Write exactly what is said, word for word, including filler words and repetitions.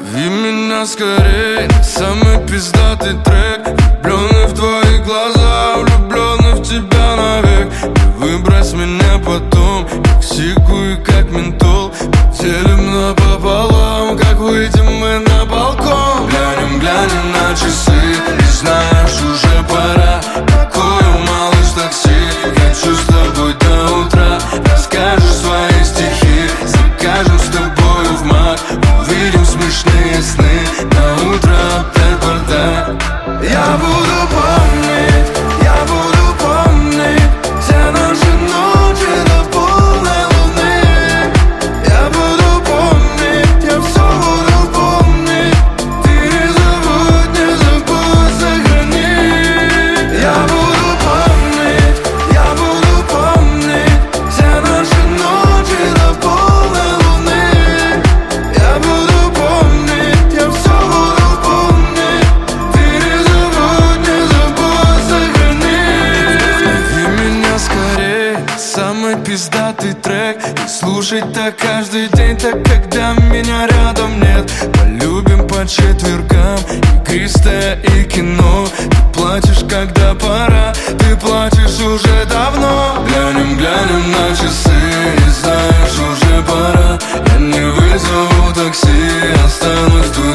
Зови меня скорей на самый пиздатый трек. Влюбленный в твои глаза, влюбленный в тебя навек. Не выбрось меня потом, как сику и как ментол. Делим напополам, как выйдем мы на балкон. Глянем, глянем на часы, и знаешь, уже пора. Какой малыш такси, хочу с тобой до утра. Расскажешь свои стихи, закажем с тобою в мак. Увидим смешные сны, на утро опять бардак. Я буду помнить, я буду помнить все наши ночи до полной луны. Я буду помнить, я все буду помнить. Ты не забудь, не забудь, сохрани. Я буду помнить, я буду помнить все наши ночи до полной луны. Я буду помнить, я все буду помнить. Ты не забудь, не забудь, сохрани. Зови меня скорей, самый пиздатый трек. И слушать так каждый день, так когда меня рядом нет. Полюбим по четвергам, игристое и кино. Ты плачешь, когда пора, ты плачешь уже давно. Глянем, глянем на часы, и знаешь, уже пора. Я не вызову такси, останусь тут